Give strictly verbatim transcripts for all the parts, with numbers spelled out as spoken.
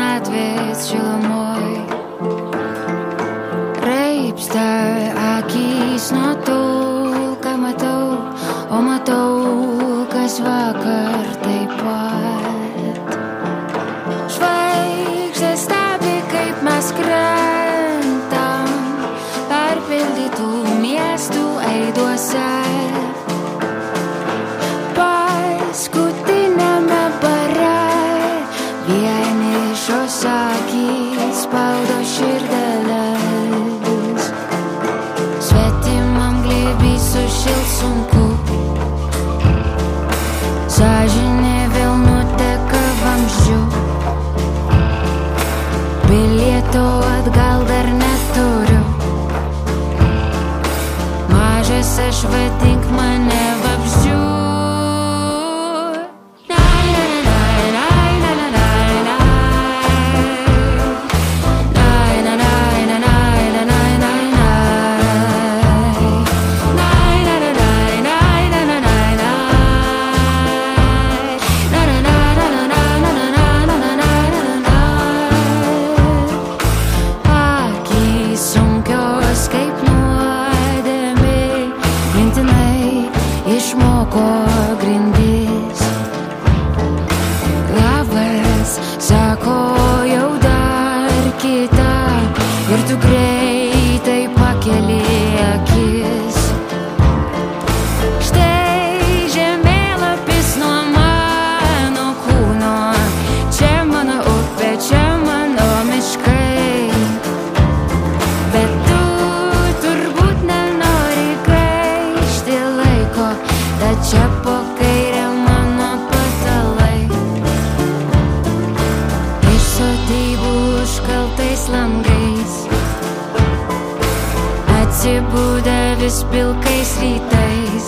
senatvės šilumoj. Raibsta akys nuo to, ką matau, o matau, kas vakar taip pat. Žvaigždės stebi, kaip mes krentam perpildytų miestų aiduose. Paskutiniame bare vienišos akys spaudo širdeles. Svetimam glėby sušils sunku, sąžinė vėl nuteka vamzdžiu. Bilieto atgal dar neturiu. Mažas aš, vadink mane vabzdžiu. Išmoko grindis. Labas, sako jau dar kita, ir tu greitai pakeli akis. Štai žemėlapis nuo mano kūno, čia mano upė, čia mano miškai. Bet tu turbūt nenori gaišti laiko, tad čia po kairę mano patalai. Iš sodybų užkaltais langais atsibudę vis pilkais rytais.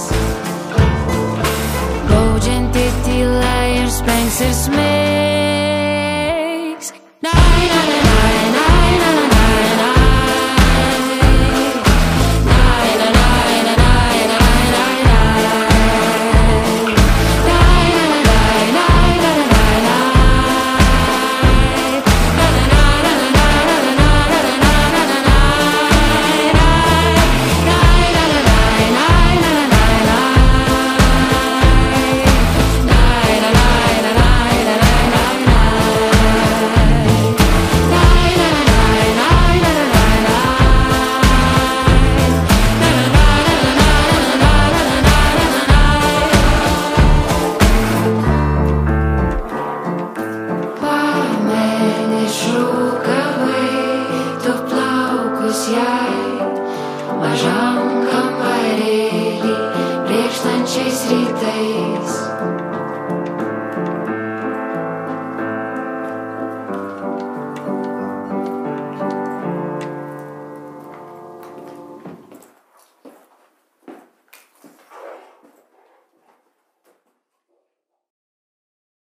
Baudžianti tyla ir spengs ir smeigs. Nai, nai, nai, nai, nai, nai, nai. Mažam kambarėlį, brėkštančiais rytais.